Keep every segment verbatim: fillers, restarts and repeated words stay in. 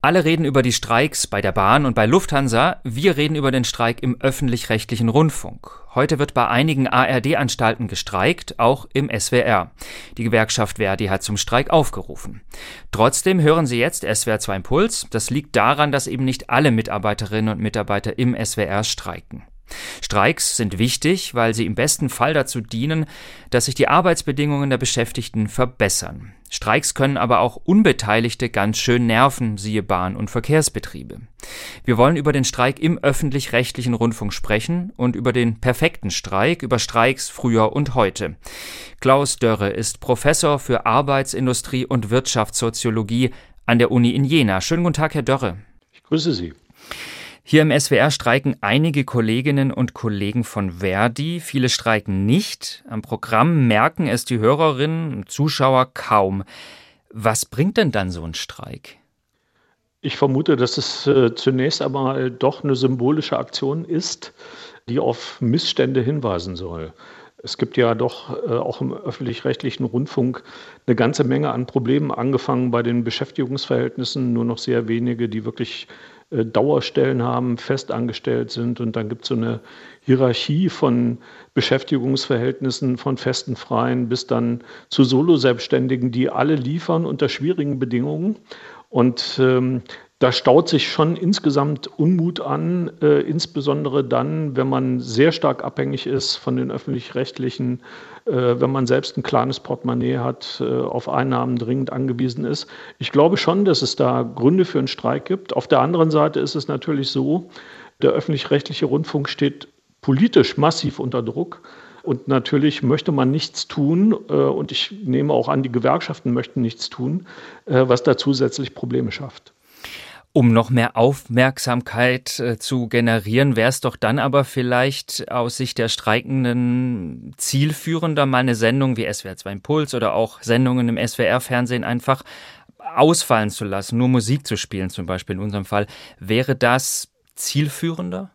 Alle reden über die Streiks bei der Bahn und bei Lufthansa. Wir reden über den Streik im öffentlich-rechtlichen Rundfunk. Heute wird bei einigen A R D-Anstalten gestreikt, auch im S W R. Die Gewerkschaft ver.di hat zum Streik aufgerufen. Trotzdem hören Sie jetzt S W R zwei Impuls. Das liegt daran, dass eben nicht alle Mitarbeiterinnen und Mitarbeiter im S W R streiken. Streiks sind wichtig, weil sie im besten Fall dazu dienen, dass sich die Arbeitsbedingungen der Beschäftigten verbessern. Streiks können aber auch Unbeteiligte ganz schön nerven, siehe Bahn- und Verkehrsbetriebe. Wir wollen über den Streik im öffentlich-rechtlichen Rundfunk sprechen und über den perfekten Streik, über Streiks früher und heute. Klaus Dörre ist Professor für Arbeitsindustrie und Wirtschaftssoziologie an der Uni in Jena. Schönen guten Tag, Herr Dörre. Ich grüße Sie. Hier im S W R streiken einige Kolleginnen und Kollegen von ver.di. Viele streiken nicht. Am Programm merken es die Hörerinnen und Zuschauer kaum. Was bringt denn dann so ein Streik? Ich vermute, dass es äh, zunächst einmal doch eine symbolische Aktion ist, die auf Missstände hinweisen soll. Es gibt ja doch äh, auch im öffentlich-rechtlichen Rundfunk eine ganze Menge an Problemen, angefangen bei den Beschäftigungsverhältnissen, nur noch sehr wenige, die wirklich äh, Dauerstellen haben, festangestellt sind. Und dann gibt es so eine Hierarchie von Beschäftigungsverhältnissen, von festen Freien bis dann zu Solo-Selbstständigen, die alle liefern unter schwierigen Bedingungen. Und ähm, da staut sich schon insgesamt Unmut an, äh, insbesondere dann, wenn man sehr stark abhängig ist von den öffentlich-rechtlichen, äh, wenn man selbst ein kleines Portemonnaie hat, äh, auf Einnahmen dringend angewiesen ist. Ich glaube schon, dass es da Gründe für einen Streik gibt. Auf der anderen Seite ist es natürlich so, der öffentlich-rechtliche Rundfunk steht politisch massiv unter Druck. Und natürlich möchte man nichts tun, äh, und ich nehme auch an, die Gewerkschaften möchten nichts tun, äh, was da zusätzlich Probleme schafft. Um noch mehr Aufmerksamkeit äh, zu generieren, wäre es doch dann aber vielleicht aus Sicht der Streikenden zielführender, mal eine Sendung wie S W R zwei Impuls oder auch Sendungen im S W R-Fernsehen einfach ausfallen zu lassen, nur Musik zu spielen zum Beispiel in unserem Fall. Wäre das zielführender?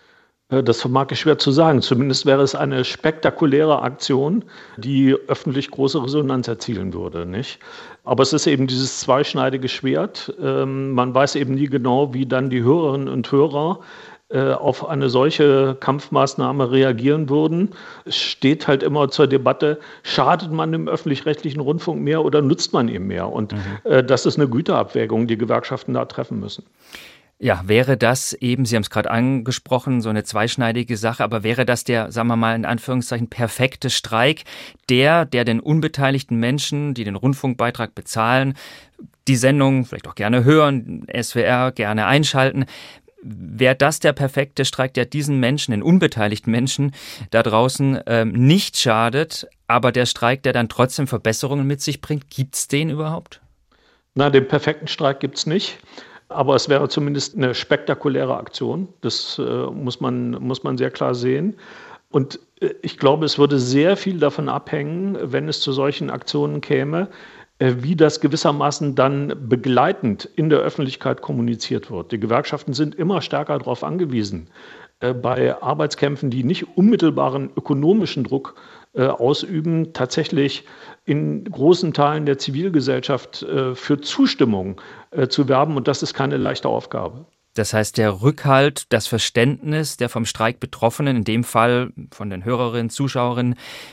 Das vermag ich schwer zu sagen. Zumindest wäre es eine spektakuläre Aktion, die öffentlich große Resonanz erzielen würde, nicht? Aber es ist eben dieses zweischneidige Schwert. Ähm, man weiß eben nie genau, wie dann die Hörerinnen und Hörer äh, auf eine solche Kampfmaßnahme reagieren würden. Es steht halt immer zur Debatte, schadet man dem öffentlich-rechtlichen Rundfunk mehr oder nutzt man ihm mehr? Und mhm. äh, das ist eine Güterabwägung, die Gewerkschaften da treffen müssen. Ja, wäre das eben, Sie haben es gerade angesprochen, so eine zweischneidige Sache, aber wäre das der, sagen wir mal in Anführungszeichen, perfekte Streik, der, der den unbeteiligten Menschen, die den Rundfunkbeitrag bezahlen, die Sendung vielleicht auch gerne hören, S W R gerne einschalten, wäre das der perfekte Streik, der diesen Menschen, den unbeteiligten Menschen da draußen ähm, nicht schadet, aber der Streik, der dann trotzdem Verbesserungen mit sich bringt, gibt's den überhaupt? Na, den perfekten Streik gibt's nicht. Aber es wäre zumindest eine spektakuläre Aktion. Das äh, muss man, muss man sehr klar sehen. Und äh, ich glaube, es würde sehr viel davon abhängen, wenn es zu solchen Aktionen käme, äh, wie das gewissermaßen dann begleitend in der Öffentlichkeit kommuniziert wird. Die Gewerkschaften sind immer stärker darauf angewiesen, äh, bei Arbeitskämpfen, die nicht unmittelbaren ökonomischen Druck äh, ausüben, tatsächlich in großen Teilen der Zivilgesellschaft äh, für Zustimmung äh, zu werben. Und das ist keine leichte Aufgabe. Das heißt, der Rückhalt, das Verständnis der vom Streik Betroffenen, in dem Fall von den Hörerinnen, Zuschauerinnen,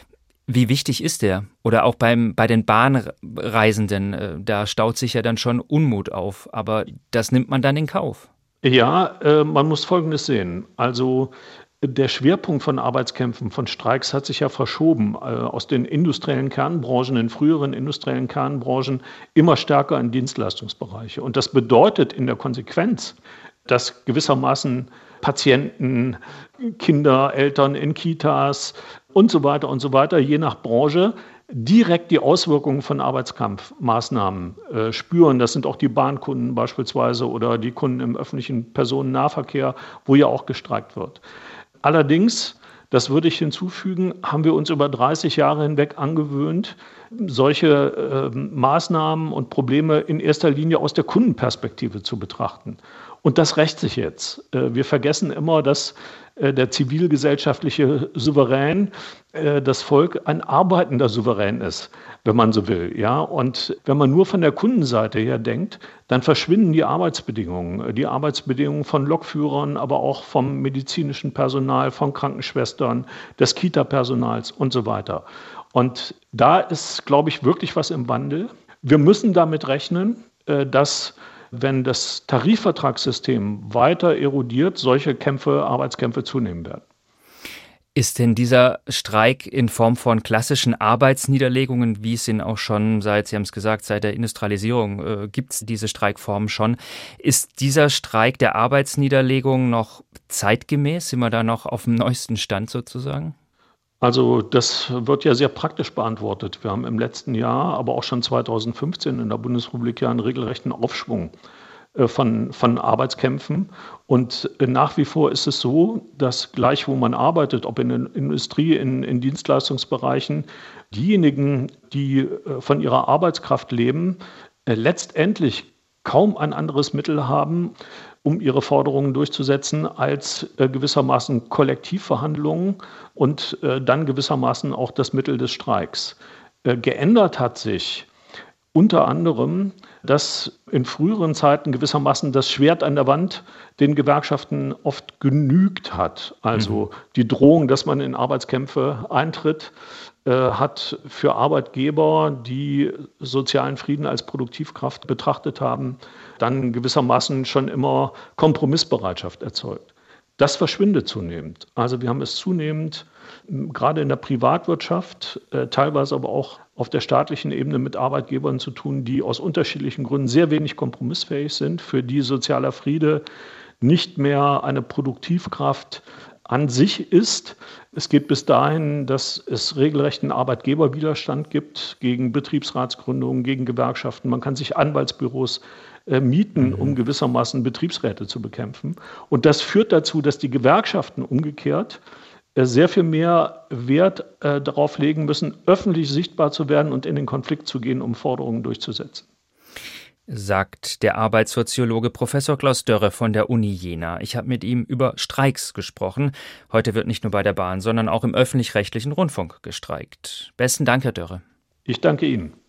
wie wichtig ist der? Oder auch beim, bei den Bahnreisenden, äh, da staut sich ja dann schon Unmut auf. Aber das nimmt man dann in Kauf. Ja, äh, man muss Folgendes sehen. Also der Schwerpunkt von Arbeitskämpfen, von Streiks hat sich ja verschoben äh, aus den industriellen Kernbranchen, in früheren industriellen Kernbranchen, immer stärker in Dienstleistungsbereiche. Und das bedeutet in der Konsequenz, dass gewissermaßen Patienten, Kinder, Eltern in Kitas und so weiter und so weiter, je nach Branche, direkt die Auswirkungen von Arbeitskampfmaßnahmen äh, spüren. Das sind auch die Bahnkunden beispielsweise oder die Kunden im öffentlichen Personennahverkehr, wo ja auch gestreikt wird. Allerdings, das würde ich hinzufügen, haben wir uns über dreißig Jahre hinweg angewöhnt, solche äh, Maßnahmen und Probleme in erster Linie aus der Kundenperspektive zu betrachten. Und das rächt sich jetzt. Äh, wir vergessen immer, dass äh, der zivilgesellschaftliche Souverän, äh, das Volk, ein arbeitender Souverän ist, wenn man so will. Ja? Und wenn man nur von der Kundenseite her denkt, dann verschwinden die Arbeitsbedingungen. Die Arbeitsbedingungen von Lokführern, aber auch vom medizinischen Personal, von Krankenschwestern, des Kita-Personals und so weiter. Und da ist, glaube ich, wirklich was im Wandel. Wir müssen damit rechnen, äh, dass, wenn das Tarifvertragssystem weiter erodiert, solche Kämpfe, Arbeitskämpfe zunehmen werden. Ist denn dieser Streik in Form von klassischen Arbeitsniederlegungen, wie es ihn auch schon seit, Sie haben es gesagt, seit der Industrialisierung äh, gibt es diese Streikformen schon, ist dieser Streik der Arbeitsniederlegung noch zeitgemäß? Sind wir da noch auf dem neuesten Stand sozusagen? Also das wird ja sehr praktisch beantwortet. Wir haben im letzten Jahr, aber auch schon zweitausendfünfzehn in der Bundesrepublik ja einen regelrechten Aufschwung Von, von Arbeitskämpfen. Und nach wie vor ist es so, dass gleich wo man arbeitet, ob in der Industrie, in, in Dienstleistungsbereichen, diejenigen, die von ihrer Arbeitskraft leben, letztendlich kaum ein anderes Mittel haben, um ihre Forderungen durchzusetzen, als gewissermaßen Kollektivverhandlungen und dann gewissermaßen auch das Mittel des Streiks. Geändert hat sich unter anderem, dass in früheren Zeiten gewissermaßen das Schwert an der Wand den Gewerkschaften oft genügt hat. Also mhm. die Drohung, dass man in Arbeitskämpfe eintritt, äh, hat für Arbeitgeber, die sozialen Frieden als Produktivkraft betrachtet haben, dann gewissermaßen schon immer Kompromissbereitschaft erzeugt. Das verschwindet zunehmend. Also wir haben es zunehmend gerade in der Privatwirtschaft, äh, teilweise aber auch auf der staatlichen Ebene mit Arbeitgebern zu tun, die aus unterschiedlichen Gründen sehr wenig kompromissfähig sind, für die sozialer Friede nicht mehr eine Produktivkraft an sich ist. Es geht bis dahin, dass es regelrechten Arbeitgeberwiderstand gibt gegen Betriebsratsgründungen, gegen Gewerkschaften. Man kann sich Anwaltsbüros äh, mieten, um gewissermaßen Betriebsräte zu bekämpfen. Und das führt dazu, dass die Gewerkschaften umgekehrt sehr viel mehr Wert äh, darauf legen müssen, öffentlich sichtbar zu werden und in den Konflikt zu gehen, um Forderungen durchzusetzen. Sagt der Arbeitssoziologe Professor Klaus Dörre von der Uni Jena. Ich habe mit ihm über Streiks gesprochen. Heute wird nicht nur bei der Bahn, sondern auch im öffentlich-rechtlichen Rundfunk gestreikt. Besten Dank, Herr Dörre. Ich danke Ihnen.